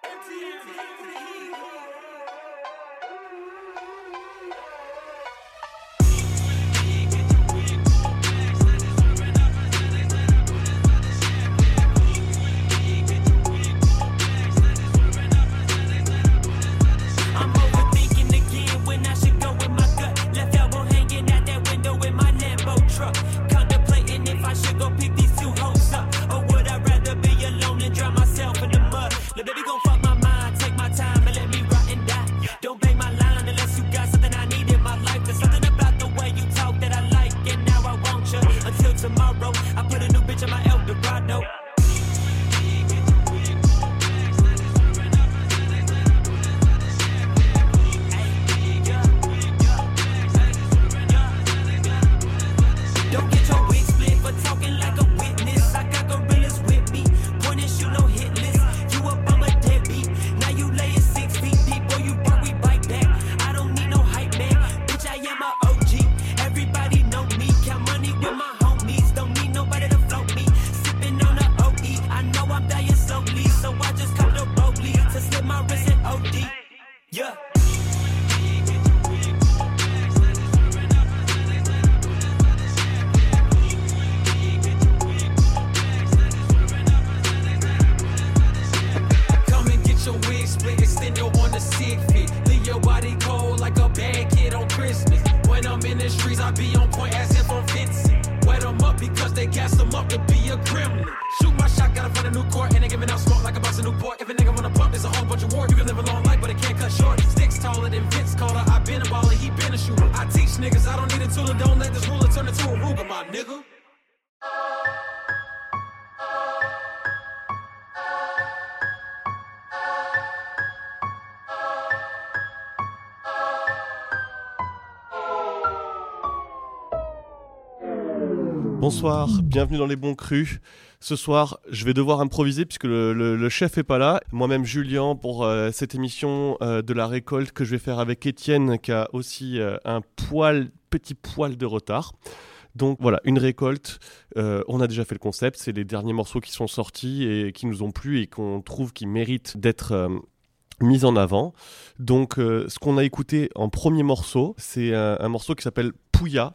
Bonsoir, bienvenue dans les bons crus. Ce soir, je vais devoir improviser puisque le chef est pas là. Moi-même Julien pour cette émission de la récolte que je vais faire avec Étienne qui a aussi un petit poil de retard. Donc voilà, une récolte, on a déjà fait le concept, c'est les derniers morceaux qui sont sortis et qui nous ont plu et qu'on trouve qui méritent d'être mis en avant. Donc ce qu'on a écouté en premier morceau, c'est un morceau qui s'appelle Pouya,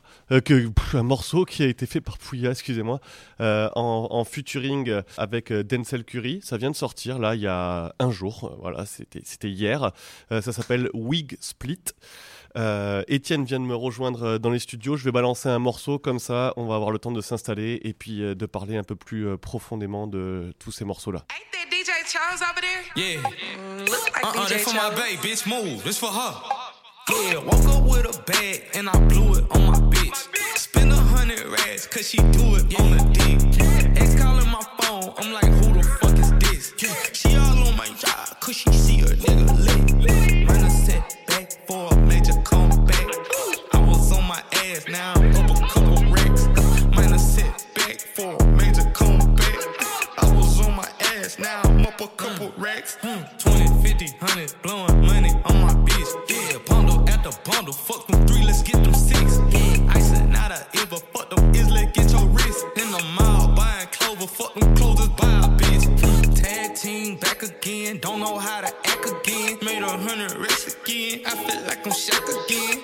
un morceau qui a été fait par Pouya, excusez-moi, en featuring avec Denzel Curry. Ça vient de sortir là il y a un jour, voilà, c'était hier. Ça s'appelle Wig Split. Étienne vient de me rejoindre dans les studios. Je vais balancer un morceau comme ça, on va avoir le temps de s'installer et puis de parler un peu plus profondément de tous ces morceaux-là. Ain't that DJ Charles over there? Yeah. Look like DJ This for Charles. my babe, bitch, move. This for her. Yeah, woke up with a bag and I blew it on my bitch. Spend 100 racks cause she do it on the dick. Ex calling my phone, I'm like, who the fuck is this? She all on my job cause she see her nigga lit. Run a set back for a major comeback. I was on my ass, now I'm up a couple racks. Man, a set back for a major comeback. I was on my ass, now I'm up a couple racks. 20, 50, 100, blowing money on my bitch. Yeah, bundle after bundle, fuck them 3, let's get them 6. Yeah, icing out of ever, fuck them is, let's get your wrist. In the mall, buying clover, fuck them clothes, buy a bitch. Tag team back again, don't know how to act again. Made 100 racks again, I feel like I'm Shaq again.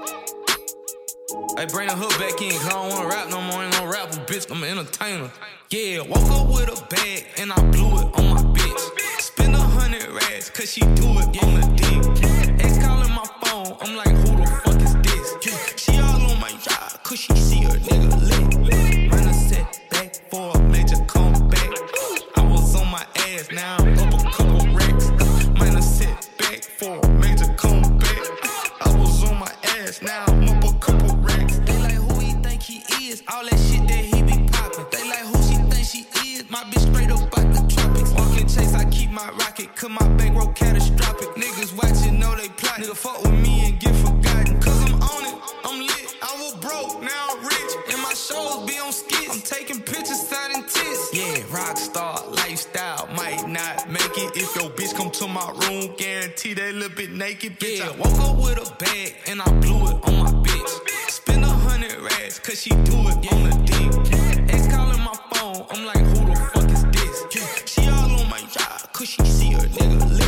Hey, bring the hook back in, cause I don't wanna rap no more, ain't no rapper, bitch, I'm an entertainer. Yeah, woke up with a bag and I blew it on my bitch. Spend 100 racks cause she do it on the dick. Ex calling my phone, I'm like, who the fuck is this? She all on my job cause she see her nigga lit. Run a set back for a major comeback. I was on my ass, now I'm up a couple racks. Man, a set back for a major comeback. I was on my ass, now I'm up a couple racks. They like who he think he is, all that shit that he be poppin'. They like who she think she is, my bitch straight up out the tropics. Walking chase, I keep my rocket, cause my bankroll catastrophic. Niggas watching, know they plot. Nigga fuck with me and get forgotten. Cause I'm on it, I'm lit. I was broke, now I'm rich. And my shows be on skits. I'm taking pictures, signing tits. Yeah, rockstar lifestyle, might not make it. If your bitch come to my room, guarantee they little bit naked. Bitch, yeah, woke up with a bag and I blew it on my bitch. Spend 100 racks cause she do it on the dick. Ex calling my phone, I'm like, who the fuck is this? She all on my job cause she see her nigga lit.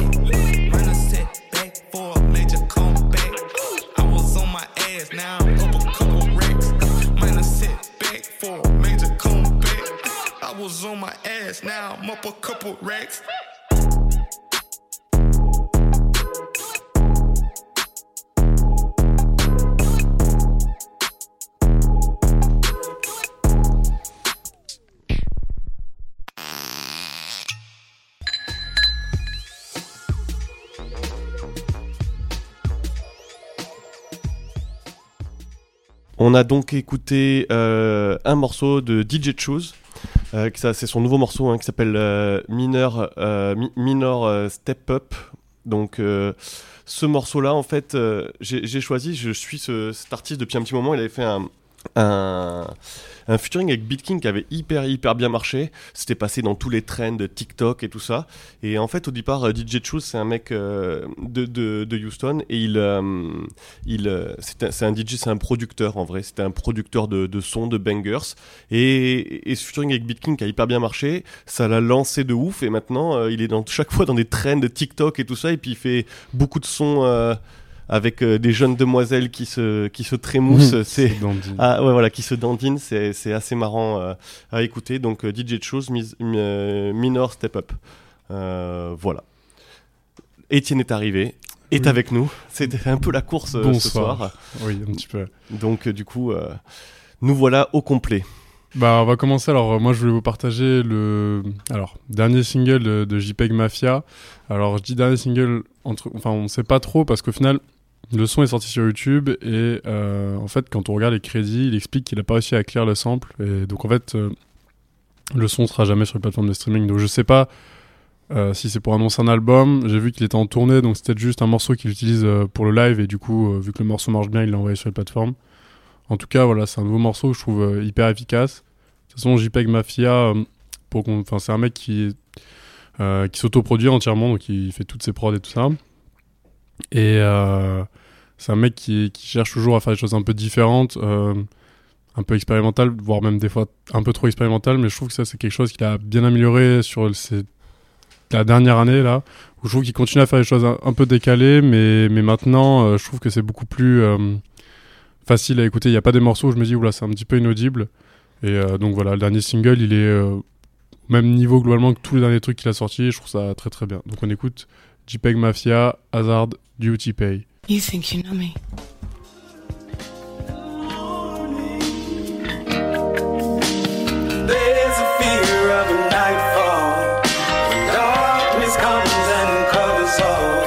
was on my ass, now I'm up a couple racks. On a donc écouté un morceau de DJ Choose. C'est son nouveau morceau qui s'appelle Minor Step Up. Donc ce morceau-là, en fait, j'ai choisi, je suis cet artiste depuis un petit moment. Il avait fait un featuring avec BeatKing qui avait hyper bien marché. C'était passé dans tous les trends de TikTok et tout ça. Et en fait, au départ, DJ Choose, c'est un mec de Houston et c'est un DJ, c'est un producteur en vrai. C'était un producteur de sons, de bangers. Et ce featuring avec BeatKing qui a hyper bien marché, ça l'a lancé de ouf. Et maintenant, il est chaque fois dans des trends de TikTok et tout ça. Et puis il fait beaucoup de sons. Avec des jeunes demoiselles qui se trémoussent, qui se dandinent, c'est assez marrant à écouter. Donc DJ Choose, Minor Step Up. Voilà. Étienne est arrivé, est avec nous. C'était un peu la course ce soir. Oui, un petit peu. Donc du coup, nous voilà au complet. Bah, on va commencer. Alors, moi, je voulais vous partager dernier single de JPEG Mafia. Alors, je dis dernier single, on sait pas trop parce qu'au final, le son est sorti sur YouTube et en fait, quand on regarde les crédits, il explique qu'il a pas réussi à clear le sample. Et donc, en fait, le son sera jamais sur les plateformes de streaming. Donc, je sais pas si c'est pour annoncer un album. J'ai vu qu'il était en tournée, donc c'était juste un morceau qu'il utilise pour le live. Et du coup, vu que le morceau marche bien, il l'a envoyé sur les plateformes. En tout cas, voilà, c'est un nouveau morceau que je trouve hyper efficace. De toute façon, JPEG Mafia, c'est un mec qui s'autoproduit entièrement, donc il fait toutes ses prods et tout ça. Et c'est un mec qui cherche toujours à faire des choses un peu différentes, un peu expérimentales, voire même des fois un peu trop expérimentales, mais je trouve que ça, c'est quelque chose qu'il a bien amélioré sur la dernière année, là, où je trouve qu'il continue à faire des choses un peu décalées, mais maintenant, je trouve que c'est beaucoup plus facile à écouter. Il n'y a pas des morceaux où je me dis, oula, c'est un petit peu inaudible. Et donc voilà, le dernier single, il est au même niveau globalement que tous les derniers trucs qu'il a sortis. Je trouve ça très très bien. Donc on écoute JPEG Mafia, Hazard, Duty Pay. You think you know me? There's a fear of a nightfall when darkness comes and covers all.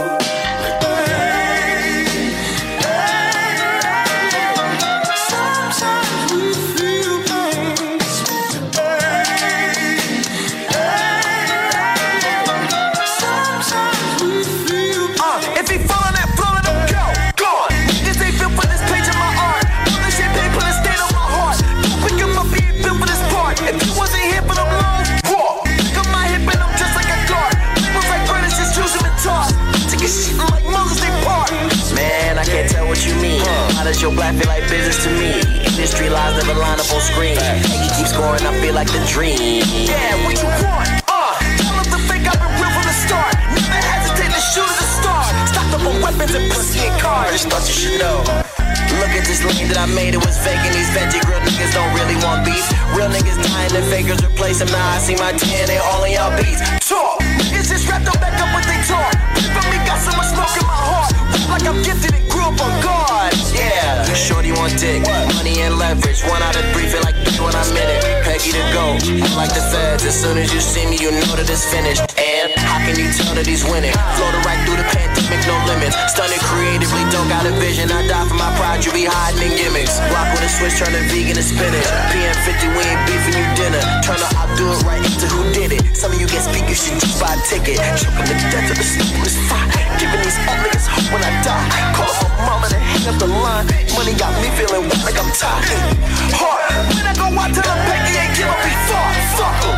Your black feel like business to me. Industry lies never line up on screen. He keep scoring, I feel like the dream. Yeah, what you want? Tell him to fake I've been real from the start. Never hesitate to shoot at the star. Stocked up on weapons and pussy and cars. Just thought you should know. Look at this lane that I made, it was fake. And these veggie grill niggas don't really want beef. Real niggas dying and fakers replace them. Now I see my 10, they all in y'all beats. Talk, niggas just wrapped up back up what they talk. From me got so much smoke in my heart. Like I'm gifted and grew up on God. Yeah, shorty want dick, money and leverage. 1 out of 3 feel like when I'm in it. Peggy to go, like the feds. As soon as you see me, you know that it's finished. And how can you tell that he's winning? Floated right through the pandemic, no limits. Stunning creatively, don't got a vision. I die for my pride, you be hiding in gimmicks. Rock with a switch, turning vegan to spinach. PM50, we ain't beefing you dinner. Turn the I'll do it right into who did it. Some of you get speak, you should just buy a ticket. Choking to death of the stupidest fight. Giving these old niggas hope when I die. Call up my mama to hang up the line. Money got me feeling wet like I'm tired. Hard, when I go out to the Peggy ain't give up before. Fuck em.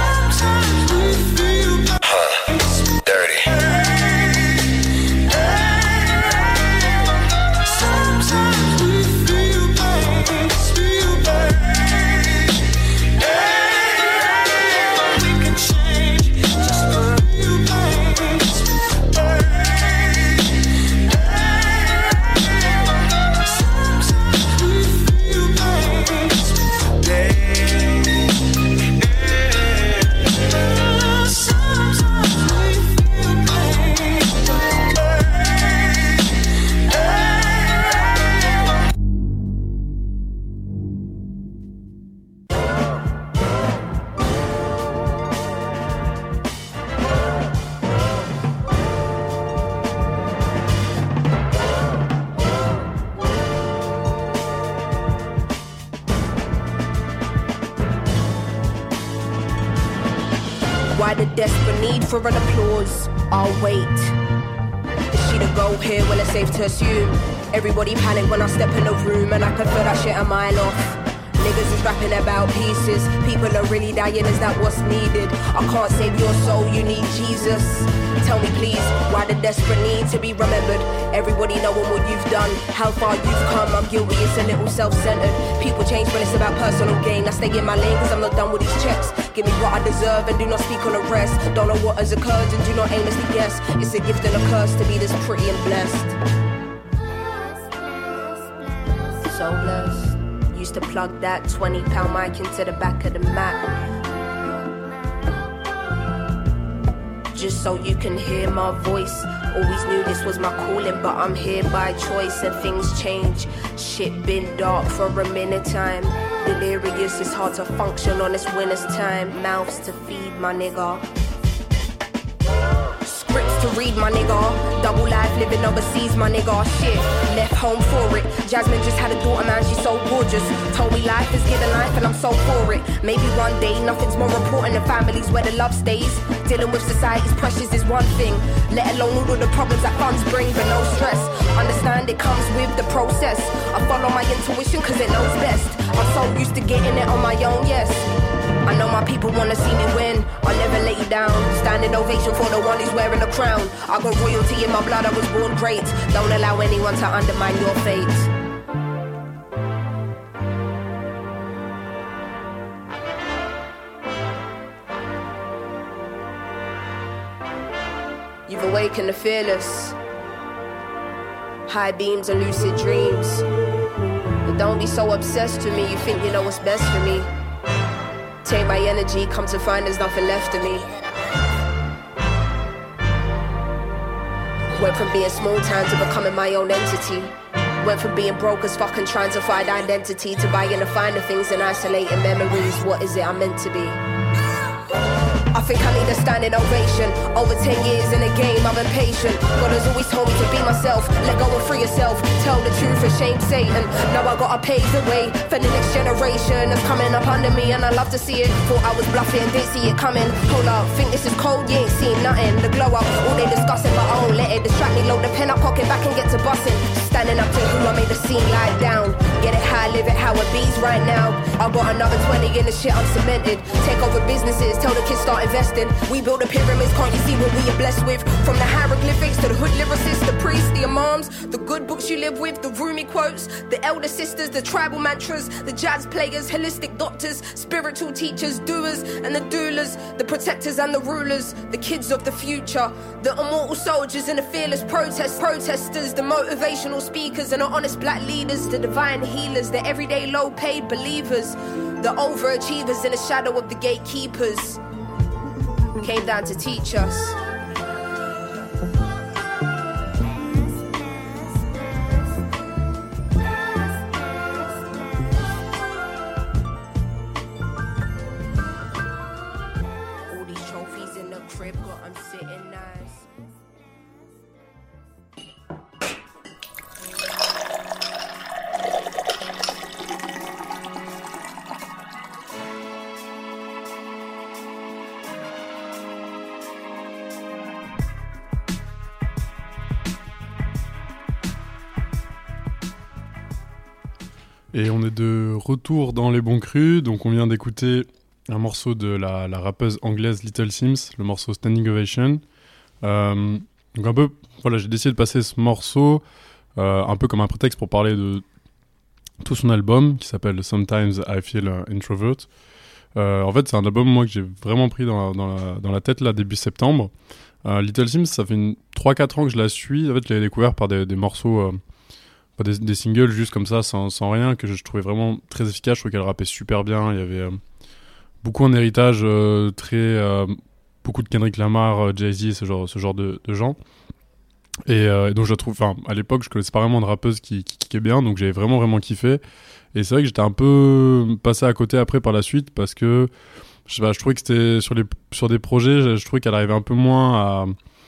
Dirty. Why the desperate need for an applause? I'll wait. Is she the go here? Well, it's safe to assume everybody panic when I step in the room, and I can feel that shit a mile off. Niggas is rapping about pieces. People are really dying, is that what's needed? I can't save your soul, you need Jesus. Tell me please, why the desperate need to be remembered? Everybody knowing what you've done, how far you've come. I'm guilty, it's a little self-centered. People change when it's about personal gain. I stay in my lane cause I'm not done with these checks. Give me what I deserve and do not speak on the rest. Don't know what has occurred and do not aimlessly guess. It's a gift and a curse to be this pretty and blessed. So blessed. Used to plug that 20-pound mic into the back of the Mac, just so you can hear my voice. Always knew this was my calling, but I'm here by choice. And things change. Shit been dark for a minute time. Delirious, it's hard to function on this winter's time. Mouths to feed, my nigga. Scripts to read, my nigga. Double life living overseas, my nigga. Shit, left home for it. Jasmine just had a daughter, man, she's so gorgeous. Told me life is given life and I'm so for it. Maybe one day nothing's more important than families where the love stays. Dealing with society's pressures is one thing, let alone all of the problems that funds bring, but no stress. Understand it comes with the process. I follow my intuition cause it knows best. I'm so used to getting it on my own, yes. I know my people wanna see me win. I'll never let you down. Standing ovation for the one who's wearing the crown. I got royalty in my blood, I was born great. Don't allow anyone to undermine your fate. You've awakened the fearless. High beams and lucid dreams. But don't be so obsessed with me, you think you know what's best for me. Take my energy, come to find there's nothing left of me. Went from being small town to becoming my own entity. Went from being broke as fuck and trying to find identity to buying the finer things and isolating memories. What is it I'm meant to be? I think I need a standing ovation. Over 10 years in the game, I'm impatient. God has always told me to be myself. Let go and free yourself. Tell the truth and shame Satan. Now I gotta pave the way for the next generation that's coming up under me, and I love to see it. Thought I was bluffing, didn't see it coming. Hold up, think this is cold, you ain't seen nothing. The glow up, all they discussing, but I won't let it distract me. Load the pen up, pocket back and get to busting. Standing up to who I made the scene lie down. Get it high, live it how it be's right now. I got another 20 in the shit I'm cemented. Take over businesses, tell the kids start investing. We build the pyramids, can't you see what we are blessed with? From the hieroglyphics to the hood lyricists, the priests, the imams, the good books you live with, the Rumi quotes, the elder sisters, the tribal mantras, the jazz players, holistic doctors, spiritual teachers, doers and the doulas, the protectors and the rulers, the kids of the future, the immortal soldiers and the fearless protesters, the motivational speakers and the honest black leaders, the divine healers, the everyday low-paid believers, the overachievers in the shadow of the gatekeepers. Came down to teach us. All these trophies in the crib, got 'em sitting nice. Et on est de retour dans les bons crus, donc on vient d'écouter un morceau de la rappeuse anglaise Little Sims, le morceau Standing Ovation. Donc un peu, voilà, j'ai décidé de passer ce morceau un peu comme un prétexte pour parler de tout son album qui s'appelle Sometimes I Feel Introvert. En fait, c'est un album moi que j'ai vraiment pris dans la tête là début septembre. Little Sims, ça fait 3-4 ans que je la suis. En fait, je l'ai découvert par des morceaux, des singles juste comme ça, sans rien, que je trouvais vraiment très efficace. Je trouvais qu'elle rappait super bien. Il y avait beaucoup un héritage beaucoup de Kendrick Lamar, Jay-Z, ce genre de gens. Et donc je la trouve, à l'époque je connaissais pas vraiment de rappeuse qui kickait bien, donc j'avais vraiment kiffé. Et c'est vrai que j'étais un peu passé à côté après par la suite parce que je sais pas, je trouvais que c'était sur des projets, je trouvais qu'elle arrivait un peu moins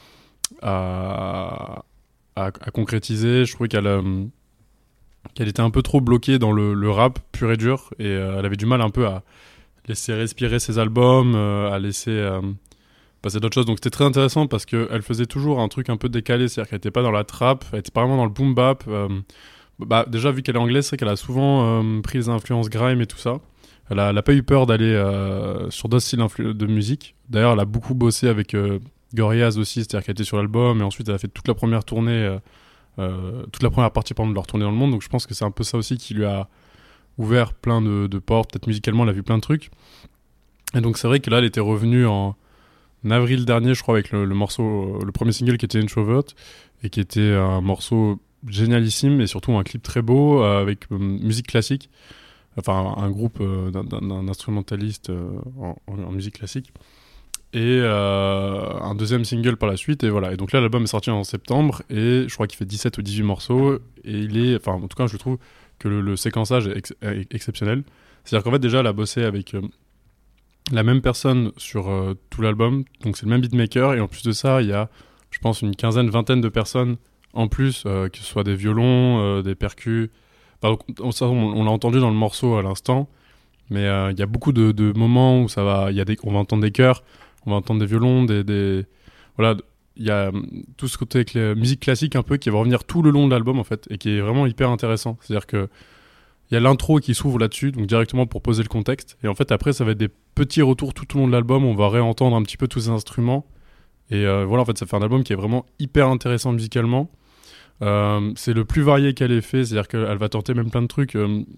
à concrétiser. Je trouvais qu'elle était un peu trop bloquée dans le rap pur et dur, et elle avait du mal un peu à laisser respirer ses albums, à laisser passer à d'autres choses. Donc c'était très intéressant parce qu'elle faisait toujours un truc un peu décalé, c'est-à-dire qu'elle était pas dans la trap, elle était pas vraiment dans le boom bap. Déjà vu qu'elle est anglaise, c'est vrai qu'elle a souvent pris les influences grime et tout ça. Elle a pas eu peur d'aller sur d'autres styles de musique. D'ailleurs, elle a beaucoup bossé avec Gorillaz aussi, c'est-à-dire qu'elle était sur l'album et ensuite elle a fait toute la première tournée, toute la première partie de leur tournée dans le monde. Donc je pense que c'est un peu ça aussi qui lui a ouvert plein de portes. Peut-être musicalement, elle a vu plein de trucs. Et donc c'est vrai que là, elle était revenue en avril dernier, je crois, avec le morceau, le premier single qui était Introvert et qui était un morceau génialissime et surtout un clip très beau avec musique classique. Enfin, un groupe d'un instrumentaliste en musique classique. Et un deuxième single par la suite. Et voilà. Et donc là, l'album est sorti en septembre et je crois qu'il fait 17 ou 18 morceaux. Et il est, enfin, en tout cas, je trouve que le séquençage est exceptionnel. C'est-à-dire qu'en fait, déjà, elle a bossé avec la même personne sur tout l'album. Donc, c'est le même beatmaker. Et en plus de ça, il y a, je pense, une vingtaine de personnes en plus, que ce soit des violons, des percus. Enfin, on l'a entendu dans le morceau à l'instant. Mais il y a beaucoup de moments où ça va, on va entendre des chœurs, on va entendre des violons, voilà, il y a tout ce côté avec la musique classique un peu qui va revenir tout le long de l'album en fait et qui est vraiment hyper intéressant. C'est-à-dire que il y a l'intro qui s'ouvre là-dessus, donc directement pour poser le contexte. Et en fait après ça va être des petits retours tout au long de l'album, on va réentendre un petit peu tous ces instruments. Et voilà, en fait ça fait un album qui est vraiment hyper intéressant musicalement. C'est le plus varié qu'elle ait fait, c'est-à-dire qu'elle va tenter même plein de trucs.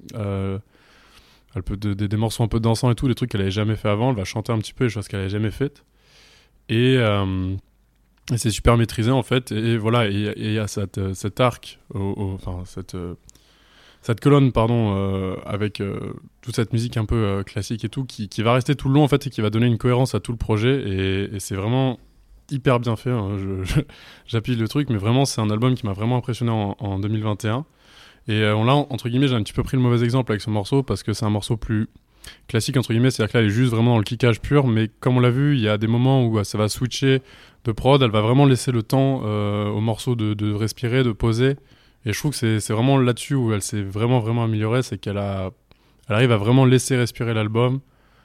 Elle peut des morceaux un peu dansants et tout, des trucs qu'elle avait jamais fait avant. Elle va chanter un petit peu les choses qu'elle avait jamais faites. Et c'est super maîtrisé en fait. Et voilà, et il y a cet arc, enfin cette colonne pardon, avec toute cette musique un peu classique et tout, qui va rester tout le long en fait et qui va donner une cohérence à tout le projet. Et c'est vraiment hyper bien fait. Hein. J'appuie le truc, mais vraiment c'est un album qui m'a vraiment impressionné en 2021. Et là, entre guillemets, j'ai un petit peu pris le mauvais exemple avec ce morceau parce que c'est un morceau plus classique, entre guillemets, c'est-à-dire que là, elle est juste vraiment dans le kickage pur, mais comme on l'a vu, il y a des moments où ça va switcher de prod, elle va vraiment laisser le temps au morceau de respirer, de poser, et je trouve que c'est vraiment là-dessus où elle s'est vraiment, vraiment améliorée, c'est qu'elle arrive à vraiment laisser respirer l'album,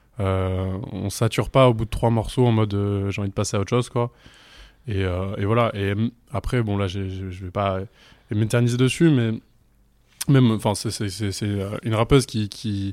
on sature pas au bout de 3 morceaux en mode j'ai envie de passer à autre chose, quoi. Et voilà, et après, bon, là, je vais pas m'éterniser dessus, mais même, enfin, c'est une rappeuse qui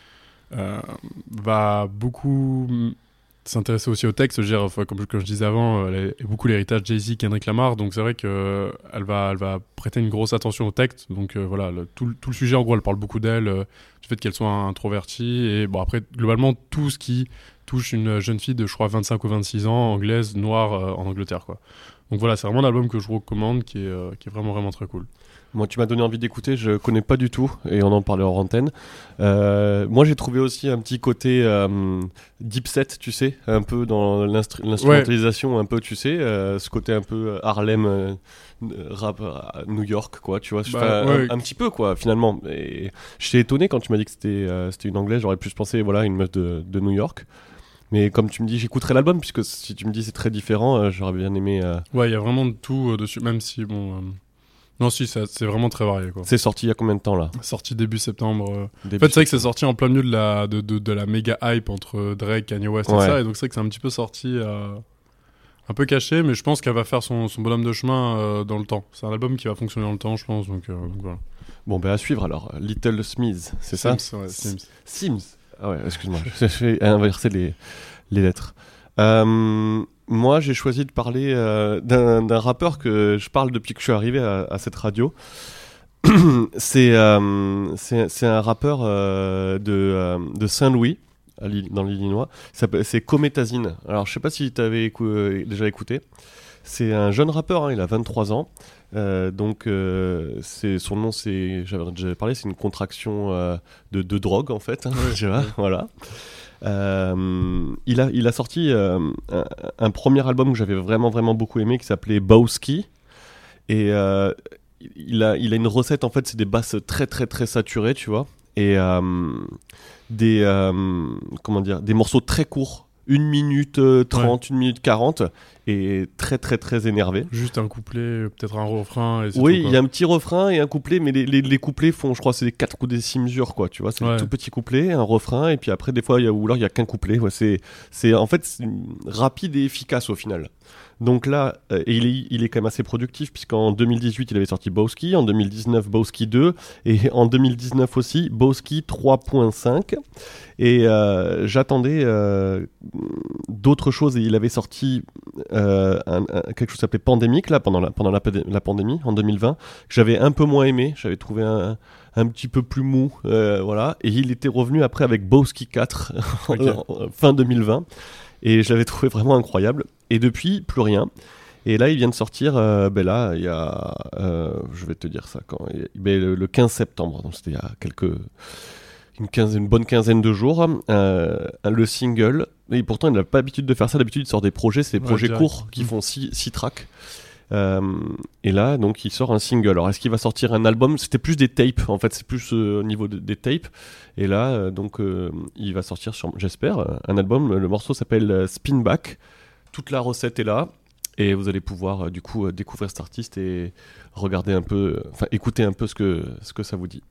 va beaucoup s'intéresser aussi au texte. Je veux dire, comme je disais avant, elle a beaucoup l'héritage Jay-Z, Kendrick Lamar, donc c'est vrai que elle va prêter une grosse attention au texte. Donc voilà, tout le sujet, en gros, elle parle beaucoup d'elle, du fait qu'elle soit introvertie, et bon, après, globalement, tout ce qui touche une jeune fille de, je crois, 25 ou 26 ans, anglaise, noire, en Angleterre, quoi. Donc voilà, c'est vraiment un album que je vous recommande, qui est vraiment, vraiment très cool. Moi, tu m'as donné envie d'écouter, je connais pas du tout, et on en parlait hors antenne. Moi, j'ai trouvé aussi un petit côté deep set, tu sais, un peu dans l'instrumentalisation, un peu, tu sais, ce côté un peu Harlem, rap New York, quoi, tu vois, un petit peu, quoi, finalement. Et j'étais étonné quand tu m'as dit que c'était une anglaise, j'aurais plus pensé, voilà, une meuf de New York. Mais comme tu me dis, j'écouterai l'album, puisque si tu me dis c'est très différent, j'aurais bien aimé... Ouais, il y a vraiment de tout dessus, même si, bon... Non, si, c'est vraiment très varié, quoi. C'est sorti il y a combien de temps, là ? Sorti début septembre. En fait, c'est vrai que c'est sorti en plein milieu de la méga hype entre Drake, Kanye West et ça, et donc c'est vrai que c'est un petit peu sorti un peu caché, mais je pense qu'elle va faire son bonhomme de chemin dans le temps. C'est un album qui va fonctionner dans le temps, je pense, donc voilà. Bon, ben à suivre alors. Little Smith, c'est ça ? Ouais, Sims. Sims. Ah ouais, excuse-moi, j'ai inversé les lettres. Moi, j'ai choisi de parler d'un rappeur que je parle depuis que je suis arrivé à cette radio. C'est un rappeur de Saint-Louis, dans l'Illinois. C'est Comethazine. Alors, je sais pas si tu avais déjà écouté. C'est un jeune rappeur, hein, il a 23 ans. Donc, son nom, j'avais déjà parlé, c'est une contraction de drogue, en fait. Hein, voilà. Il a sorti un premier album que j'avais vraiment vraiment beaucoup aimé qui s'appelait Bowski, et il a une recette, en fait, c'est des basses très très très saturées, tu vois, et des morceaux très courts, 1 minute 30, 1 minute 40, et très très très énervé. Juste un couplet, peut-être un refrain. Et c'est Oui, tout, quoi. il y a un petit refrain et un couplet, mais les couplets font, je crois, c'est des 4 ou des 6 mesures, quoi. Tu vois, c'est des tout petits couplets, un refrain, et puis après, des fois, ou alors il y a qu'un couplet. Ouais, c'est en fait c'est rapide et efficace au final. Donc là, et il est quand même assez productif, puisqu'en 2018, il avait sorti Bowski, en 2019, Bowski 2, et en 2019 aussi, Bowski 3.5. Et j'attendais d'autres choses, et il avait sorti quelque chose qui s'appelait Pandémique, là, pendant la pandémie, en 2020, que j'avais un peu moins aimé, j'avais trouvé un petit peu plus mou, voilà. Et il était revenu après avec Bowski 4, fin 2020. Et je l'avais trouvé vraiment incroyable. Et depuis, plus rien. Et là, il vient de sortir, là, il y a... je vais te dire ça quand... le 15 septembre, donc c'était il y a une bonne quinzaine de jours, le single. Et pourtant, il n'a pas l'habitude de faire ça. D'habitude, il sort des projets, c'est des projets courts qui font 6 tracks. Et là, donc, il sort un single. Alors, est-ce qu'il va sortir un album ? C'était plus des tapes, en fait, c'est plus au niveau des tapes. Et là, il va sortir, j'espère, un album. Le morceau s'appelle Spin Back. Toute la recette est là. Et vous allez pouvoir, du coup, découvrir cet artiste et regarder un peu, écouter un peu ce que ça vous dit.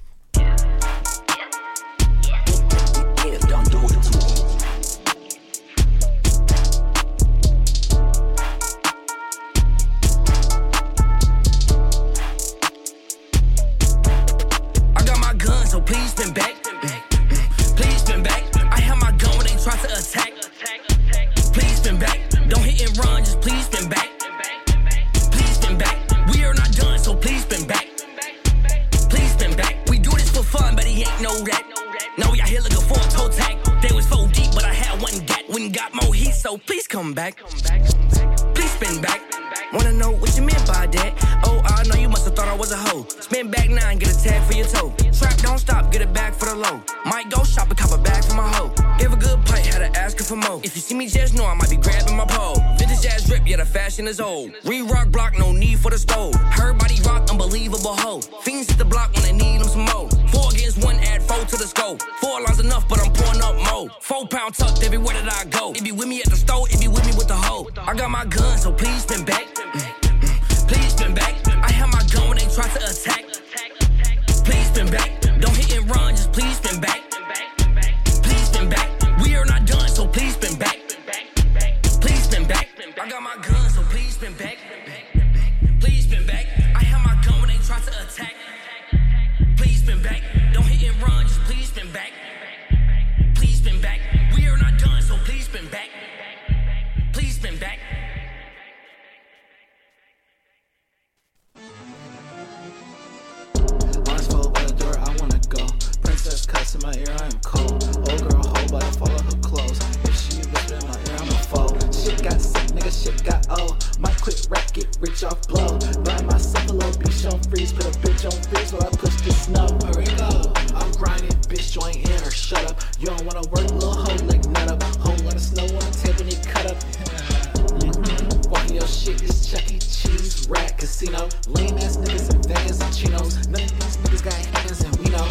Come back, please spin back. Wanna know what you meant by that? Oh, I know you must have thought I was a hoe. Spin back 9, get a tag for your toe. Trap, don't stop, get it back for the low. Might go shop and cop a bag for my hoe. Give a good play, had to ask her for more. If you see me, just know I might be grabbing my pole. Vintage ass drip, yeah, the fashion is old. Re-rock block, no need for the stove. Her body rock, unbelievable hoe. Fiends hit the block when they need them some more. 4 against 1, add 4 to the scope. 4 lines enough, but I'm pouring up more. 4 pound tucked everywhere that I go. It be with me at the store, it be with me with the hoe. I got my gun, so please spin back. Please spin back. I have my gun when they try to attack. Please spin back. Don't hit and run, just please spin back. Please spin back. We are not done, so please spin back. Please spin back. I got my gun, so please spin back. Please spin back. I have my gun when they try to attack. Please spin back. Don't hit and run, just please spin back. Please spin back. We are not done, so please spin back. Please spin back. Arms fold by the door, I wanna go. Princess cuts in my ear, I am cold. Old girl hold, but I follow her clothes. If she a bitch in my ear, I'm a foe. Shit got sick, nigga, shit got old. Might quit rap, get rich off blow. Buy myself a little beach on freeze, put a bitch on freeze while I push the snow. Hurry go, I'm grinding, bitch, join in or shut up. You don't wanna work, little hoe, like nut up. Whole lot of snow on the table, need cut up. Walking your shit is Chuck E. Cheese, rat casino. Lame ass niggas in vans and chinos. None of these niggas got hands and we know.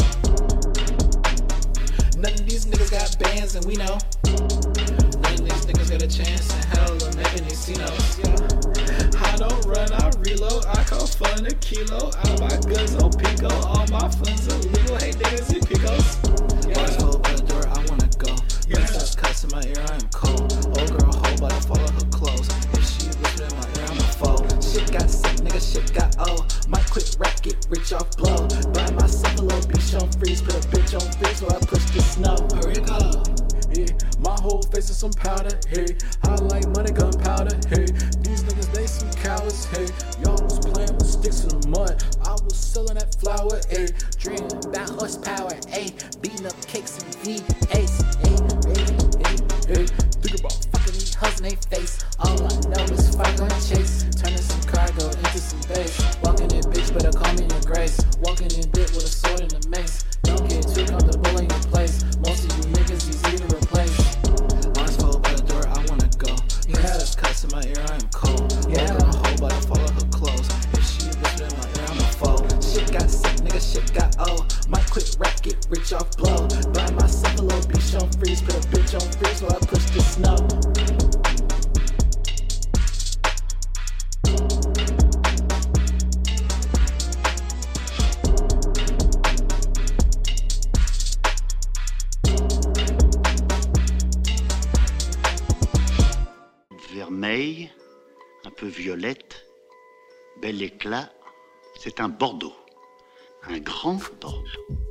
None of these niggas got bands and we know. None of these niggas got a chance in hell or making these casinos. Yeah. I don't run, I reload. I call fun a kilo. I buy goods on Pico. All my funds illegal. Hey niggas, you picos. Bars hold by the door, I wanna go. Princess cuts in my ear, I am cold. Old girl hold, but I follow her clothes. If she a bitch in my ear, I'm a foe. Shit got sick, nigga, shit got old. Might quit rap, get rich off blow. Buy myself a little beach on freeze, put a bitch on freeze while I push the snow. Hurry go. Yeah, my whole face is some powder, hey. I like money, gunpowder, hey. These niggas, they some cowards, hey. Y'all was playing with sticks in the mud. I was selling that flour, hey. Dreaming about horsepower, hey. Beating up cakes and V8s, hey, hey, hey, hey. Think about fucking these hoes in they face. All I know is Fargo and Chase. Turning some cargo into some base. Walking in bitch, better call me your grace. Walking in dick with a sword and a mace. Don't get too comfortable in your place. Most of you niggas easy to replace. Arms fold by the door, I wanna go. Princess cuts in my ear, I am cold. Yeah, girl hold, but I follow her clothes. If she a bitch in my ear, I'm a foe. Shit got sick, nigga, shit got old. Might quit rap, get rich off blow. Buy myself a little beach on free. know. Vermeil, un peu violette, bel éclat, c'est un Bordeaux, un grand Bordeaux.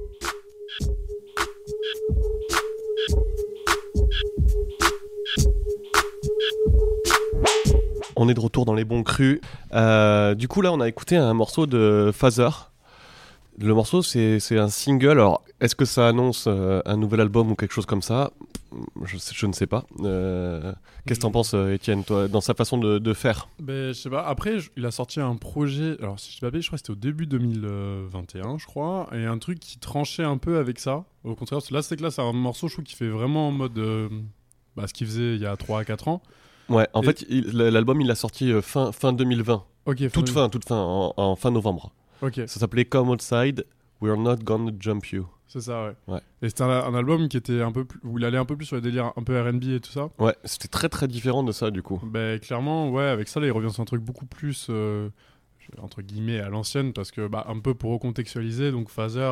On est de retour dans les bons crus. Du coup, là, on a écouté un morceau de Phaser. Le morceau, c'est un single. Alors, est-ce que ça annonce un nouvel album ou quelque chose comme ça ? Je ne sais pas. Qu'est-ce que t'en penses, Étienne, toi, dans sa façon de faire ? Je sais pas. Après, il a sorti un projet. Alors, si je ne sais pas, je crois que c'était au début 2021, je crois. Et un truc qui tranchait un peu avec ça. Au contraire, là, c'est un morceau, je trouve, qui fait vraiment en mode ce qu'il faisait il y a 3 à 4 ans. Ouais, en fait, l'album, il l'a sorti fin 2020. Ok, toute fin, en fin novembre. Ok. Ça s'appelait Come Outside, We're Not Gonna Jump You. C'est ça, ouais. Et c'était un album qui était un peu plus, où il allait un peu plus sur les délires un peu R&B et tout ça. Ouais, c'était très très différent de ça, du coup. Clairement, ouais, avec ça, là, il revient sur un truc beaucoup plus, entre guillemets, à l'ancienne, parce que, un peu pour recontextualiser, donc Phaser,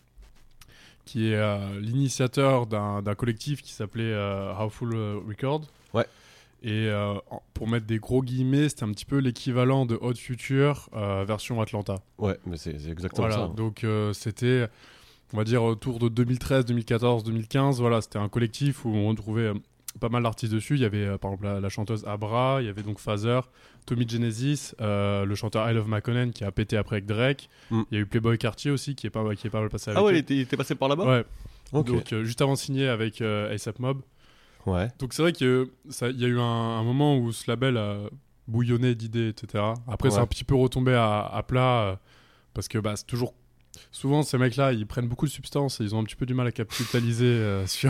qui est l'initiateur d'un collectif qui s'appelait Howful Record. Ouais. Et pour mettre des gros guillemets, c'était un petit peu l'équivalent de Hot Future version Atlanta. Ouais, mais c'est exactement ça. Donc c'était, on va dire, autour de 2013, 2014, 2015. Voilà, c'était un collectif où on trouvait pas mal d'artistes dessus. Il y avait par exemple la chanteuse Abra, il y avait donc Phaser, Tommy Genesis, le chanteur I Love McConnen qui a pété après avec Drake. Il y a eu Playboi Carti aussi qui est pas mal passé avec eux. Il était passé par là-bas. Ouais. Okay. Donc juste avant de signer avec A$AP Mob. Ouais. Donc c'est vrai qu'il y a eu un moment où ce label a bouillonné d'idées, etc. Après, c'est un petit peu retombé à plat parce que c'est toujours... Souvent, ces mecs-là, ils prennent beaucoup de substances et ils ont un petit peu du mal à capitaliser sur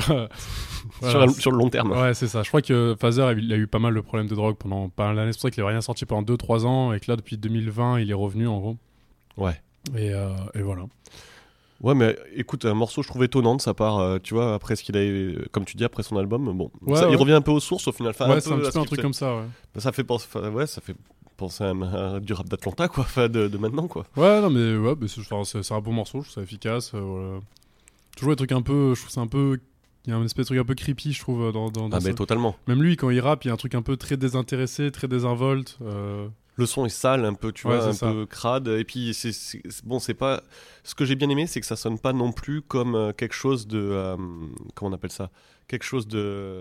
le long terme. Ouais, c'est ça. Je crois que Phaser, il a eu pas mal de problèmes de drogue pendant pas mal d'années. C'est pour ça qu'il n'avait rien sorti pendant 2-3 ans et que là, depuis 2020, il est revenu en gros. Ouais. Et voilà. Ouais, mais écoute, un morceau, je trouve étonnant de sa part, tu vois, après ce qu'il a, comme tu dis, après son album, bon, il revient un peu aux sources au final. Ouais, c'est un petit peu un truc comme ça, ouais. Ça fait penser à du rap d'Atlanta, quoi, de maintenant, quoi. Ouais, non, mais ouais, c'est un bon morceau, je trouve ça efficace. Voilà. Toujours des trucs un peu, je trouve c'est un peu, il y a un espèce de truc un peu creepy, je trouve, dans mais totalement. Même lui, quand il rappe, il y a un truc un peu très désintéressé, très désinvolte. Le son est sale un peu, tu vois, un ça. peu crade. Et puis, c'est pas... Ce que j'ai bien aimé, c'est que ça sonne pas non plus comme quelque chose de... comment on appelle ça ? Quelque chose de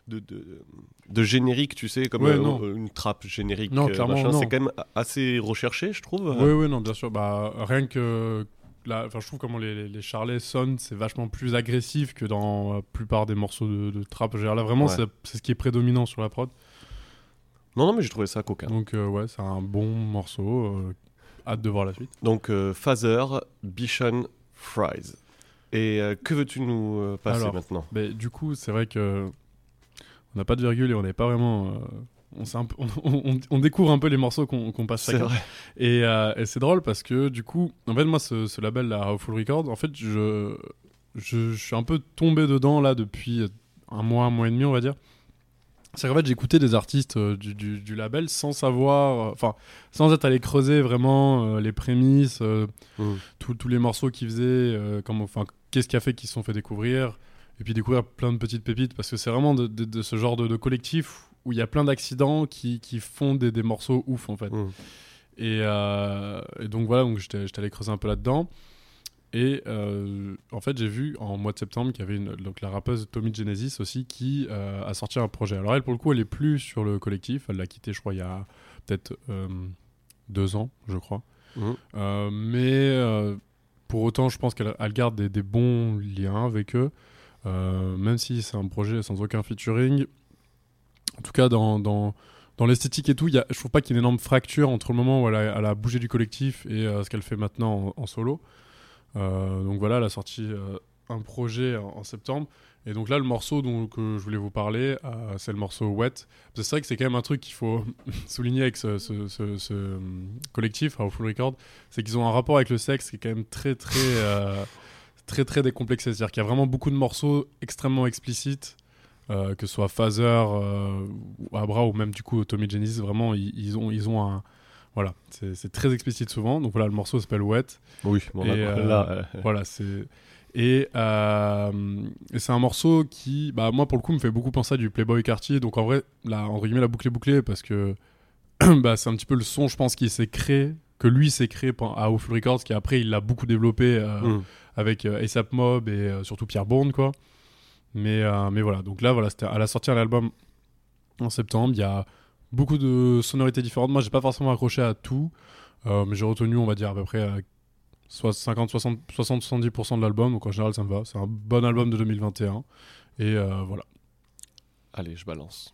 générique, tu sais, comme une trappe générique. Non, clairement, non. C'est quand même assez recherché, je trouve. Oui, non, bien sûr. Rien que... je trouve comment les charlets sonnent, c'est vachement plus agressif que dans la plupart des morceaux de trap. Là, vraiment, c'est ce qui est prédominant sur la prod. Non, mais j'ai trouvé ça coquin. Donc, c'est un bon morceau. Hâte de voir la suite. Donc, Phaser, Bichon, Fries. Et que veux-tu nous passer maintenant ? Du coup, c'est vrai que on n'a pas de virgule et on n'est pas vraiment... on découvre un peu les morceaux qu'on passe chacun. C'est vrai. Et c'est drôle parce que, du coup, en fait, moi, ce label, la Howful Record, en fait, je suis un peu tombé dedans, là, depuis un mois et demi, on va dire. C'est qu'en fait, j'écoutais des artistes du label sans savoir, sans être allé creuser vraiment les prémices, tous les morceaux qu'ils faisaient, qu'est-ce qui a fait qu'ils se sont fait découvrir, et puis découvrir plein de petites pépites, parce que c'est vraiment de ce genre de collectif où il y a plein d'accidents qui font des morceaux ouf, en fait. Et donc voilà, donc j'étais allé creuser un peu là-dedans. Et en fait, j'ai vu en mois de septembre qu'il y avait donc la rappeuse Tommy Genesis aussi qui a sorti un projet. Alors elle, pour le coup, elle est plus sur le collectif. Elle l'a quitté, je crois, il y a peut-être 2 ans, je crois. Mais pour autant, je pense qu'elle garde des bons liens avec eux, même si c'est un projet sans aucun featuring. En tout cas, dans l'esthétique et tout, je trouve pas qu'il y ait une énorme fracture entre le moment où elle a bougé du collectif et ce qu'elle fait maintenant en solo. Donc voilà, elle a sorti un projet en septembre. Et donc là, le morceau dont je voulais vous parler, c'est le morceau Wet. C'est vrai que c'est quand même un truc qu'il faut souligner avec ce collectif, Howful Record, c'est qu'ils ont un rapport avec le sexe qui est quand même très très décomplexé. C'est-à-dire qu'il y a vraiment beaucoup de morceaux extrêmement explicites, que ce soit Phaser, ou Abra ou même du coup Tommy Genesis, vraiment ils ont un... Voilà, c'est très explicite souvent. Donc voilà, le morceau s'appelle Wet. Oui, bon, voilà, c'est... Et c'est un morceau qui, moi pour le coup, me fait beaucoup penser à du Playboi Carti. Donc en vrai, entre guillemets, la boucle est bouclée parce que c'est un petit peu le son, je pense, que lui s'est créé à Awful Records, qui après il l'a beaucoup développé avec A$AP Mob et surtout Pierre Bourne, quoi. Mais voilà, donc là, voilà, c'était à la sortie de l'album en septembre. Il y a beaucoup de sonorités différentes. Moi, j'ai pas forcément accroché à tout, mais j'ai retenu, on va dire, à peu près 50-70% de l'album. Donc en général, ça me va. C'est un bon album de 2021. Et voilà. Allez, je balance.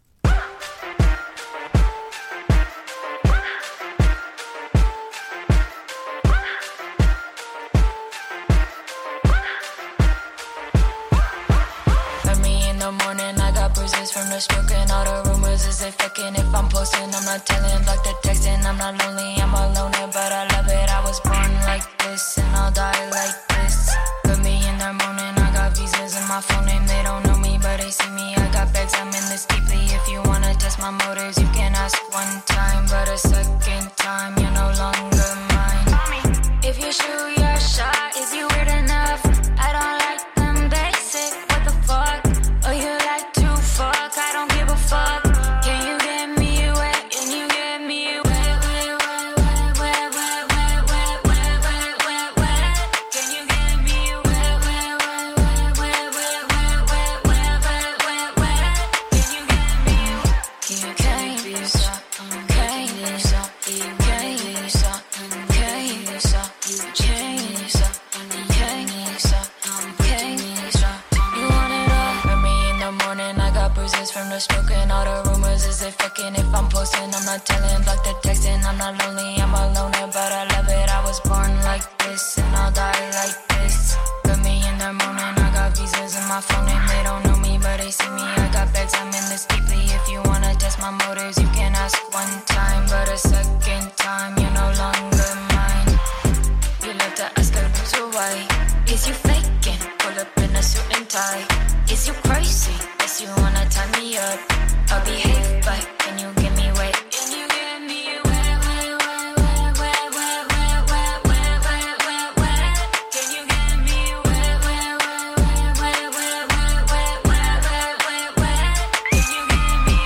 From the smoking, all the rumors is they fucking. If I'm posting, I'm not telling. Block the texting, I'm not lonely, I'm alone, but I love it. I was born like this, and I'll die like this. Put me in their morning, I got visas in my phone name. They don't know me, but they see me. I got bags, I'm in this deeply. If you wanna test my motives, you can ask one time, but a second time, you're no longer mine. If you shoot your shot, is you weird enough? I don't like them basic. What the fuck? Oh, you like to fuck? I don't give a fuck. Can you get me wet? Can you get me wet, wet, wet, wet, wet, wet, wet, wet, wet, wet, wet? Can you get me wet, wet, wet, wet, wet, wet, wet, wet, wet, wet, wet? Can you get me? Can you stop? Can you stop? Can you stop? Can you stop? You change stop? Can you stop? Can you stop? You want it all? For me in the morning, I got bruises from the smoking. All the rumors is they fucking. If I'm posting, I'm not telling. Block the texting, I'm not lonely, I'm alone, but I love it. I was born like this, and I'll die like this. Put me in the morning, I got visas in my phone name. They don't know me, but they see me. I got bags, I'm in this deeply. If you wanna test my motives, you can ask one time, but a second time, you're no longer mine. You love to ask a loser why. Is you faking? Pull up in a suit and tie. Is you crazy? Yes, you wanna tie me up. I'll behave, but can you get me wet? Can you get me wet, wet, wet, wet, wet, wet, wet, wet, wet, wet, wet? Can you get me wet, wet, wet, wet, wet, wet, wet, wet, wet, wet, wet? Can you get me?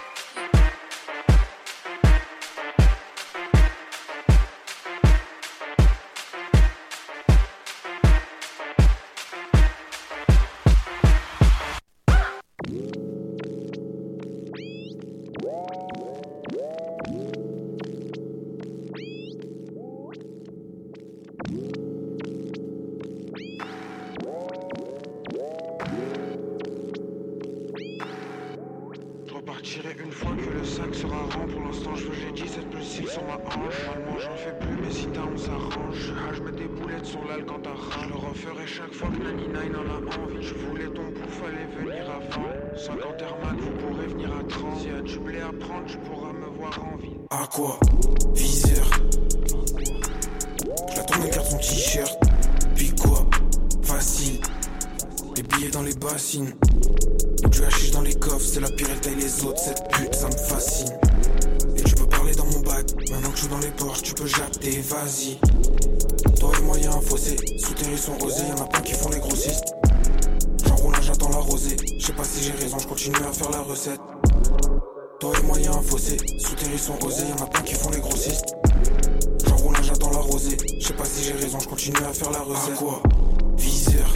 Je repartirai une fois que le sac sera rond. Pour l'instant je veux j'ai 17 plus 6 sur ma hanche. Normalement j'en fais plus mais si t'as on s'arrange. Je mets des boulettes sur l'al quand t'as ras. Je le referai chaque fois que Nani Nine en a envie. Je voulais ton coup, fallait venir avant. 50 Airmax, vous pourrez venir à 30. S'il y a du blé à prendre, tu pourras me voir en vie. À quoi? Viseur. J'attends mes cartes son t-shirt. Puis quoi? Facile. Les billets dans les bassines. Du hashish dans les coffres, c'est la pire, elle taille les autres. Cette pute, ça me fascine. Et tu peux parler dans mon bac. Maintenant que je suis dans les porches, tu peux japter, vas-y. Toi et moi y'a un fossé. Sous tes ils sont osés, y'en a plein qui font les grossistes. J'enroule là, j'attends la rosée. Je sais pas si j'ai raison, je continue à faire la recette. Toi et moi y'a un fossé. Sous tes ils sont osés, y'en a plein qui font les grossistes. J'enroule là, j'attends la rosée. Je sais pas si j'ai raison, je continue à faire la recette. À quoi? Viseur.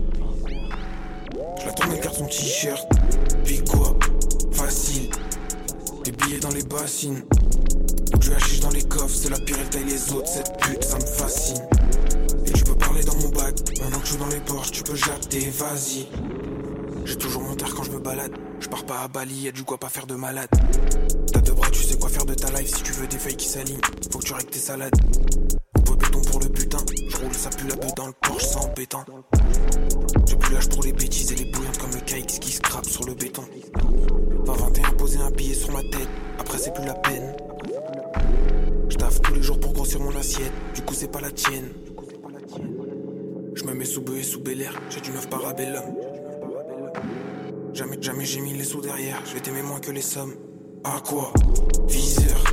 Je la tourne, garde son t-shirt. Puis quoi? Facile. Les billets dans les bassines. Du hashish dans les coffres, c'est la pire, elle taille les autres. Cette pute, ça me fascine. Et tu peux parler dans mon bac. Maintenant que je suis dans les porches, tu peux japter, vas-y. J'ai toujours mon terre quand je me balade. Je pars pas à Bali, y'a du quoi pas faire de malade. T'as deux bras, tu sais quoi faire de ta life. Si tu veux des feuilles qui s'alignent, faut que tu règles tes salades. On peut béton pour le butin. Je roule, ça pue la beuh dans le Porsche, c'est embêtant. J'ai plus l'âge pour les bêtises et les bouillantes comme le KX qui scrape sur le béton. 20-21, poser un billet sur ma tête, après c'est plus la peine. J'taffe tous les jours pour grossir mon assiette, du coup c'est pas la tienne. J'me mets sous Beu et sous Bel Air, j'ai du 9 Parabellum. Jamais j'ai mis les sous derrière. Je vais t'aimer moins que les sommes. À quoi? Viseur.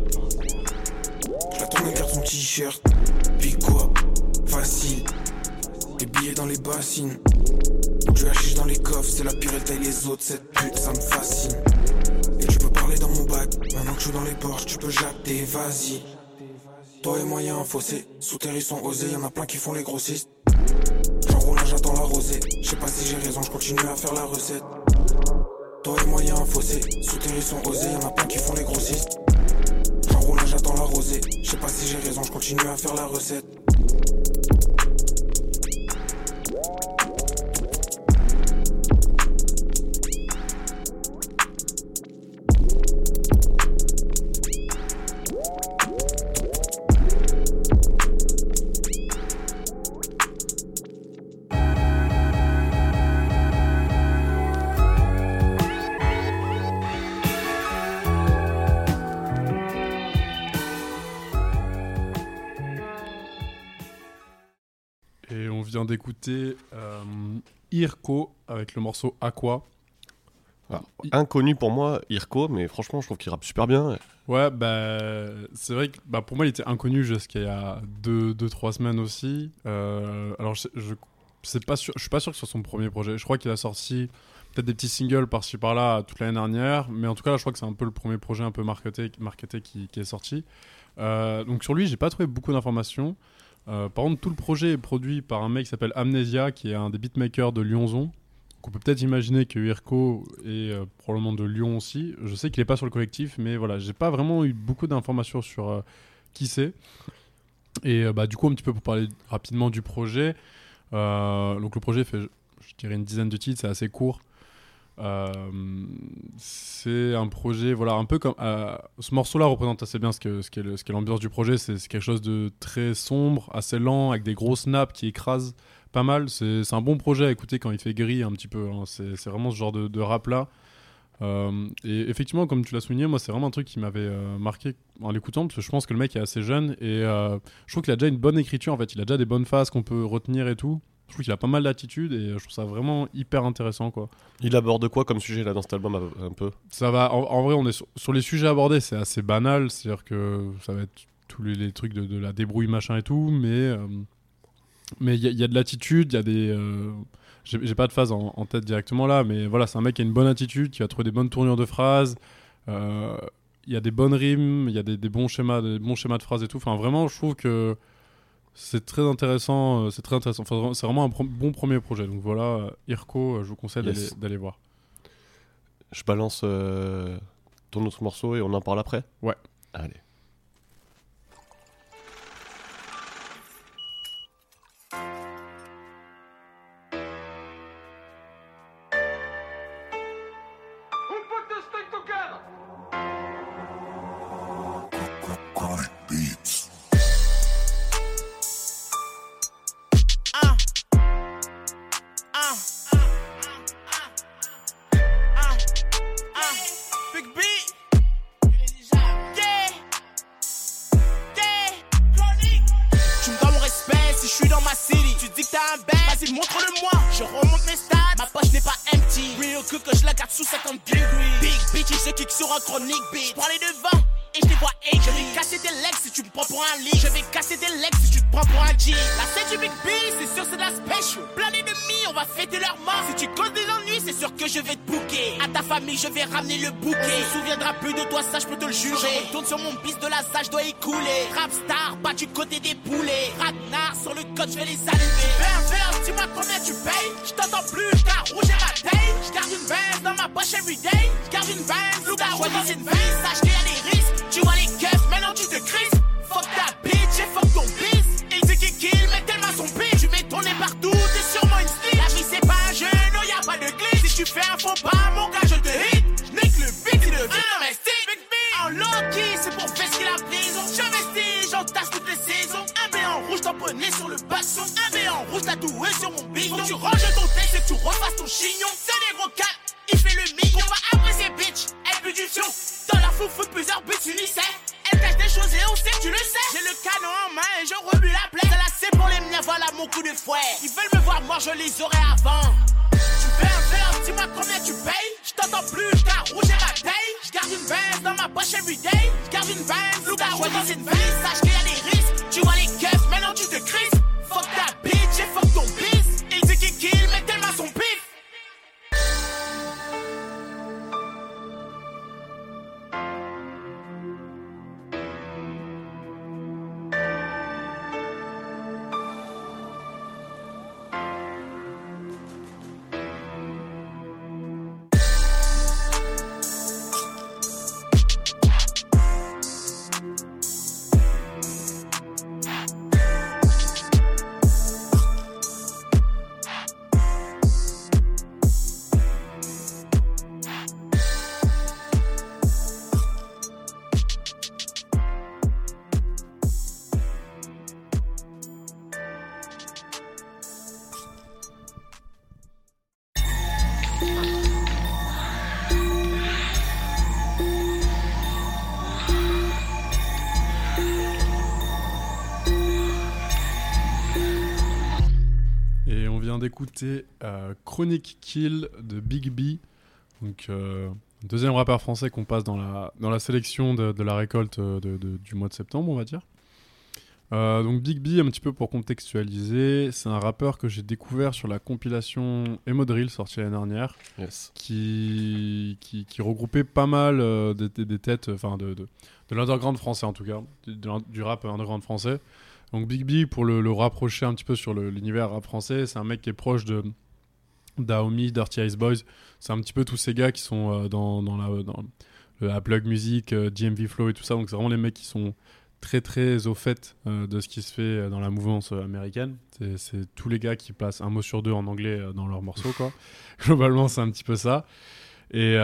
Je la tourne, elle garde son t-shirt. Puis quoi? Facile. Des billets dans les bassines. Du hashish dans les coffres, c'est la pire, elle taille les autres. Cette pute, ça me fascine. Et tu peux parler dans mon bac. Maintenant que je suis dans les Porsche, tu peux jacter, vas-y. Toi et moi y'a un fossé. Sous terre ils sont osés, y'en a plein qui font les grossistes. J'enroule là, j'attends la rosée. Je sais pas si j'ai raison, je continue à faire la recette. Toi et moi y'a un fossé. Sous terre ils sont osés, y'en a plein qui font les grossistes. J'enroule là, j'attends la rosée. Je sais pas si j'ai raison, je continue à faire la recette. vient d'écouter Irko avec le morceau Aqua. Alors, inconnu pour moi, Irko, mais franchement, je trouve qu'il rappe super bien. Ouais, bah, c'est vrai que pour moi, il était inconnu jusqu'à il y a 2-3 semaines aussi. Alors, je suis pas sûr que ce soit son premier projet. Je crois qu'il a sorti peut-être des petits singles par-ci par-là toute l'année dernière, mais en tout cas, là, je crois que c'est un peu le premier projet un peu marketé qui est sorti. Donc, sur lui, j'ai pas trouvé beaucoup d'informations. Par contre, tout le projet est produit par un mec qui s'appelle Amnesia, qui est un des beatmakers de Lyonzon. On peut peut-être imaginer que Irko est probablement de Lyon aussi. Je sais qu'il n'est pas sur le collectif, mais voilà, j'ai pas vraiment eu beaucoup d'informations sur qui c'est. Et du coup, un petit peu pour parler rapidement du projet. Donc le projet fait, je dirais, une dizaine de titres, c'est assez court. C'est un projet, voilà, un peu comme ce morceau-là représente assez bien ce qu'est l'ambiance du projet. C'est quelque chose de très sombre, assez lent, avec des grosses nappes qui écrasent pas mal. C'est un bon projet à écouter quand il fait gris un petit peu, hein. C'est vraiment ce genre de rap là. Et effectivement, comme tu l'as souligné, moi c'est vraiment un truc qui m'avait marqué en l'écoutant, parce que je pense que le mec est assez jeune et je trouve qu'il a déjà une bonne écriture, en fait. Il a déjà des bonnes phases qu'on peut retenir et tout. Je trouve qu'il a pas mal d'attitude et je trouve ça vraiment hyper intéressant, quoi. Il aborde quoi comme sujet là dans cet album un peu? Ça va, en vrai, on est sur les sujets abordés, c'est assez banal, c'est-à-dire que ça va être tous les trucs de la débrouille machin et tout, mais il y a de l'attitude, il y a des j'ai pas de phase en tête directement là, mais voilà, c'est un mec qui a une bonne attitude, qui va trouver des bonnes tournures de phrases, il y a des bonnes rimes, il y a des bons schémas de phrases et tout. Enfin, vraiment, je trouve que c'est très intéressant, Enfin, c'est vraiment un bon premier projet. Donc voilà, Irko, je vous conseille d'aller voir. Je balance ton autre morceau et on en parle après. Ouais. Allez. Chronique beat, prends les devants et je les vois écrire. Je vais casser tes legs si tu me prends pour un lit. Je vais casser tes legs si tu te prends pour un G. La scène du Big B, c'est sûr c'est de la special. Plein d'ennemis, on va fêter leur mort. Si tu causes des ennuis, c'est sûr que je vais te bouquer. À ta famille, je vais ramener le bouquet. On se souviendra plus de toi, ça je peux te le jurer. Je retourne sur mon piste de la salle, je dois y couler. Rapstar, pas du côté des poulets. Ragnar, sur le code, je vais les allumer. Fais un verre, dis-moi combien tu payes. Je t'entends plus, car rouge et ma taille. Je garde une veste dans ma poche everyday. Je garde une veste, loup à choisi une veste. Sache qu'il y a des risques. Tu vois les keufs, maintenant tu te crises. Fuck ta bitch et fuck ton bis. Il dit qu'il kill, mais tellement son bitch. Tu mets ton nez partout, t'es sûrement une snitch. La vie c'est pas un jeu, non y'a pas de glitch. Si tu fais un faux pas, mon gars je te hit. J'nique le beat, il devient domestique. En low-key, c'est pour fesquer la prison. J'investis, j'entasse toutes les saisons. Un B en rouge tamponné sur le basson. Un B en rouge tatoué sur mon bidon. Tu ranges ton texte et que tu refasses ton chignon. C'est des gros cap, il fait le mignon. Va apprécier bitch, elle pue du fion. Dans la foufoute, plusieurs buts unissent. Elle cache des choses et on sait que tu le sais. J'ai le canon en main et je remue la plaie. C'est là, c'est pour les miens, voilà mon coup de fouet. Ils veulent me voir mort, je les aurais avant. Tu fais un verre, dis-moi combien tu t'entends plus, car rouge est ma taille. J'garde une veste dans ma poche everyday. J'garde une veste, loup t'as choisi cette vie. Sache qu'il y a des risques, tu vois les keufs, maintenant tu te crises. Fuck ta bitch et fuck ton bis. Il dit qu'il kill, mais tellement son pif. D'écouter Chronic Kill de Big B, donc deuxième rappeur français qu'on passe dans la sélection de la récolte du mois de septembre, on va dire. Donc Big B, un petit peu pour contextualiser, c'est un rappeur que j'ai découvert sur la compilation Emo Drill sortie l'année dernière, yes. qui regroupait pas mal des têtes, enfin de l'underground français en tout cas, du rap underground français. Donc Big B, pour le rapprocher un petit peu sur l'univers rap français, c'est un mec qui est proche de Daomi, Dirty Ice Boys. C'est un petit peu tous ces gars qui sont dans la Plug Music, DMV Flow et tout ça. Donc c'est vraiment les mecs qui sont très très au fait de ce qui se fait dans la mouvance américaine. C'est tous les gars qui passent un mot sur deux en anglais dans leurs morceaux, quoi. Globalement, c'est un petit peu ça. Et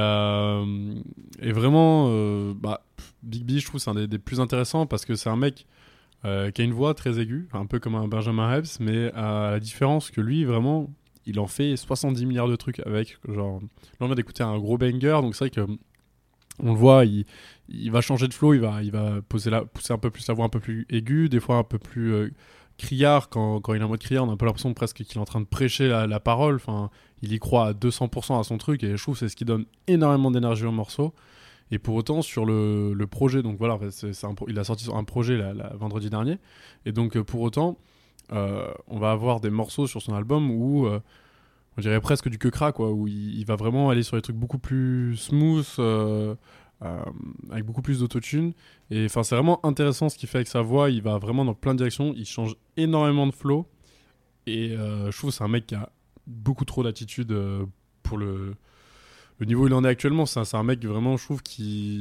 vraiment, Big B, je trouve, c'est un des plus intéressants parce que c'est un mec qui a une voix très aiguë, un peu comme un Benjamin Epps, mais à la différence que lui, vraiment, il en fait 70 milliards de trucs avec. Genre, là, on vient d'écouter un gros banger, donc c'est vrai que on le voit, il va changer de flow, il va pousser un peu plus sa voix un peu plus aiguë, des fois un peu plus criard. Quand il est en mode criard, on a un peu l'impression presque qu'il est en train de prêcher la parole. Enfin, il y croit à 200% à son truc, et je trouve que c'est ce qui donne énormément d'énergie au morceau. Et pour autant, sur le projet, donc voilà, il a sorti un projet vendredi dernier. Et donc, pour autant, on va avoir des morceaux sur son album où on dirait presque du quecra, quoi, où il va vraiment aller sur des trucs beaucoup plus smooth, avec beaucoup plus d'autotune. Et enfin, c'est vraiment intéressant ce qu'il fait avec sa voix. Il va vraiment dans plein de directions. Il change énormément de flow. Et je trouve que c'est un mec qui a beaucoup trop d'attitude pour le niveau où il en est actuellement. C'est un mec vraiment, je trouve,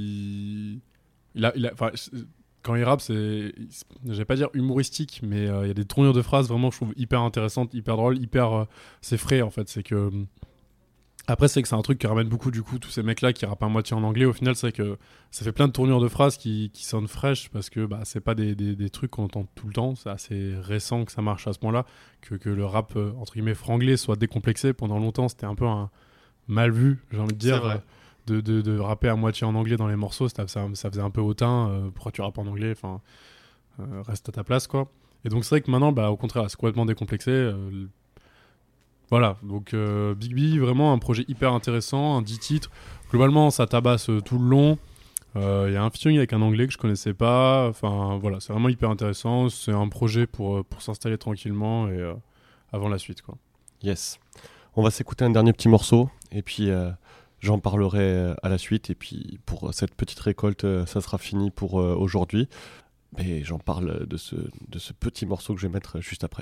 quand il rappe, je vais pas dire humoristique, mais il y a des tournures de phrases vraiment, je trouve, hyper intéressantes, hyper drôles, c'est frais en fait. C'est que après, c'est que c'est un truc qui ramène beaucoup du coup tous ces mecs là qui rappent à moitié en anglais. Au final, c'est que ça fait plein de tournures de phrases qui sonnent fraîches parce que c'est pas des trucs qu'on entend tout le temps. C'est assez récent que ça marche à ce point là, que le rap entre guillemets franglais soit décomplexé. Pendant longtemps, c'était un peu mal vu, j'ai envie de dire, de rapper à moitié en anglais dans les morceaux. Ça faisait un peu hautain. Pourquoi tu rappes en anglais, enfin, reste à ta place, quoi. Et donc c'est vrai que maintenant, au contraire, c'est complètement décomplexé. Voilà, donc Big B, vraiment un projet hyper intéressant, un 10 titres. Globalement, ça tabasse tout le long. Il y a un featuring avec un anglais que je connaissais pas. Enfin voilà, c'est vraiment hyper intéressant. C'est un projet pour s'installer tranquillement et avant la suite, quoi. Yes. On va s'écouter un dernier petit morceau et puis j'en parlerai à la suite. Et puis pour cette petite récolte, ça sera fini pour aujourd'hui. Mais j'en parle de ce petit morceau que je vais mettre juste après.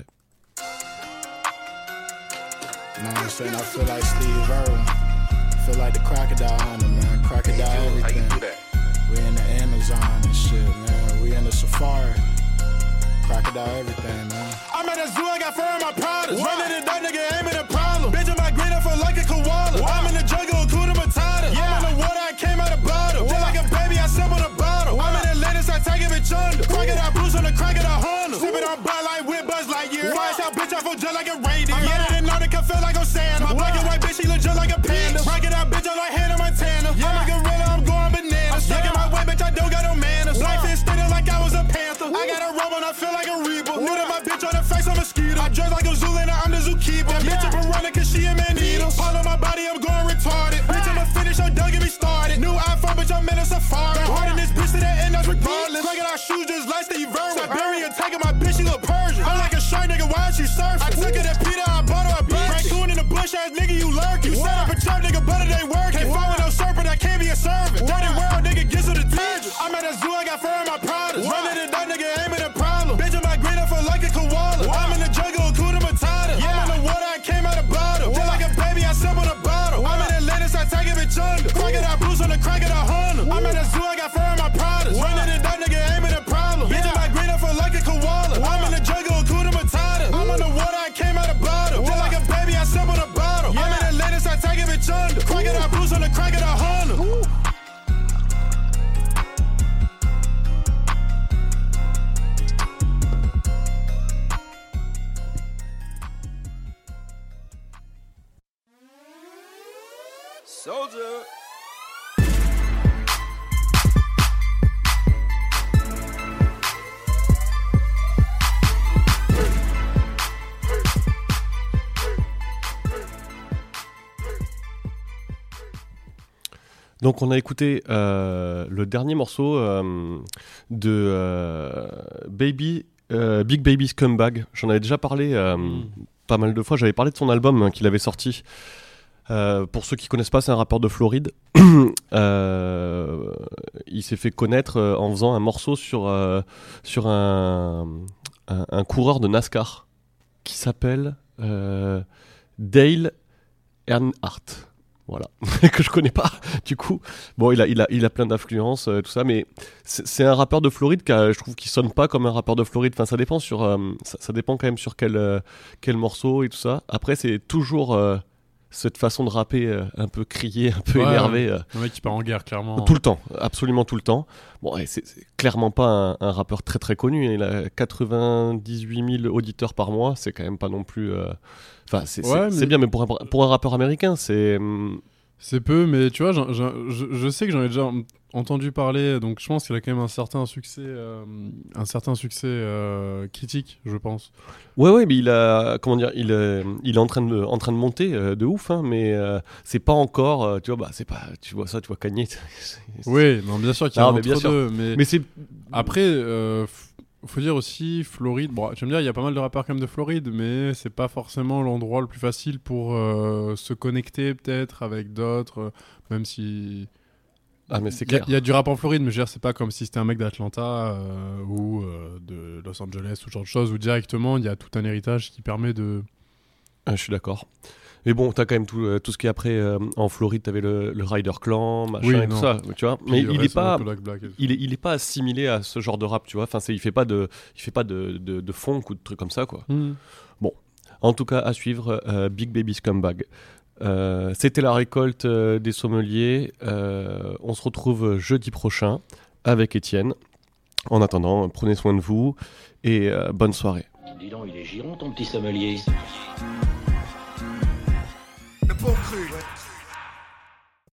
You know what I'm saying? I feel like Steve Irwin. I feel like the crocodile hunter, man. Crocodile everything. How you do that? We in the Amazon and shit, man. We in the safari. Crocodile everything, man. I'm at a zoo, I got fur in my products. Running it down, nigga, aiming a problem. Bitch, I'm green, I feel like a koala. I'm in the jungle, Kuna Matata. Yeah. I'm in the water, I came out of bottle. Just like a baby, I sampled a bottle. I'm in Atlanta, start taking bitch under. Crocodile blues on the crocodile Honda. Sipping on Bud Light with Buzz Lightyear. Fire out, bitch, I feel just like a reindeer. I'm out in Nautica, feel like I'm Santa. My black and white bitch, she look just like a panda. Crocodile bitch, I'm like Hannah Montana. I'm a gorilla, I'm going bananas. Look at my way, bitch, I don't got no manners. Life is stinking like I was a panther. I got a robe on, I feel like a reaper. Knew that my bitch on the face, I'm a mosquito. I dress like a Zoolander, I'm the zookeeper. Bitch, I'm a runner, cause she a man eater. All on my body, I'm going retarded. Bitch, I'm a finish, New iPhone, bitch, I'm in a safari. Hard in this bitch to the end, that's regardless. Crack our shoes just like Steve Irwin. Siberian taking my bitch, she look Persian. I'm like a shark, nigga, why she surfing? I took it at Peter, I bought her a bitch. Raccoon in the bush, ass nigga, you lurking. You set up a trap, nigga, but it ain't working. Can't find with no serpent, I can't be a servant. Dirty world, nigga, get to the detergent. I'm at a zoo, I got fur in my Pradas. Running it down, nigga, ain't been a problem. Bitch, I'm like green up for like a koala. I'm in the jungle, Kuna Matata. I'm in the water, I came out of bottle. Just like a baby, I sip on a bottle. I'm in Atlantis, I take a bitch under. Crack it out, Bruce on the crack of the Honda. I'm at a zoo, I got fur in my Pradas. Running it down, nigga, ain't been a problem. Bitch, I'm like green up for like a koala. I'm in the jungle, Kuna Matata. I'm in the water, I came out of bottle. Just like a baby, I sip on a bottle. I'm in Atlantis, I take a bitch under. Crack it out, Bruce on the crack of the Honda. Soldier. Donc on a écouté le dernier morceau de Big Baby Scumbag. J'en avais déjà parlé pas mal de fois. J'avais parlé de son album qu'il avait sorti. Pour ceux qui connaissent pas, c'est un rappeur de Floride. Il s'est fait connaître en faisant un morceau sur un coureur de NASCAR qui s'appelle Dale Earnhardt. Voilà, que je connais pas. Du coup, bon, il a plein d'influences, tout ça, mais c'est un rappeur de Floride je trouve qu'il sonne pas comme un rappeur de Floride. Enfin, ça dépend ça dépend quand même sur quel morceau et tout ça. Après, c'est toujours cette façon de rapper un peu crié, un peu énervé. Le mec qui part en guerre, clairement. Tout le temps, absolument tout le temps. Bon, c'est clairement pas un rappeur très très connu. Il a 98 000 auditeurs par mois. C'est quand même pas non plus. Enfin, c'est bien, mais pour un rappeur américain, c'est. C'est peu, mais tu vois, je sais que j'en ai déjà entendu parler, donc je pense qu'il a quand même un certain succès critique, je pense. Ouais, mais il a, comment dire, il est en train de monter de ouf, hein, mais c'est pas encore, tu vois, bah c'est pas, tu vois ça, tu vois Kanye. Oui, non, bien sûr qu'il y a entre deux, mais c'est après. Faut dire aussi, Floride, bon, tu vas me dire, il y a pas mal de rappeurs quand même de Floride, mais c'est pas forcément l'endroit le plus facile pour se connecter peut-être avec d'autres, même si... Ah, mais c'est clair. Il y a du rap en Floride, mais je veux dire, c'est pas comme si c'était un mec d'Atlanta ou de Los Angeles ou ce genre de choses, où directement, il y a tout un héritage qui permet de... Je suis d'accord. Mais bon, t'as quand même tout ce qui est après en Floride, t'avais le Ryder Clan, machin et tout ça, tu vois. Mais il est pas assimilé à ce genre de rap, tu vois. Enfin, il fait pas de funk ou de trucs comme ça, quoi. Bon, en tout cas, à suivre, Big Baby Scumbag. C'était la récolte des sommeliers. On se retrouve jeudi prochain avec Étienne. En attendant, prenez soin de vous et bonne soirée. Dis donc, il est giron ton petit sommelier. Le bon cru.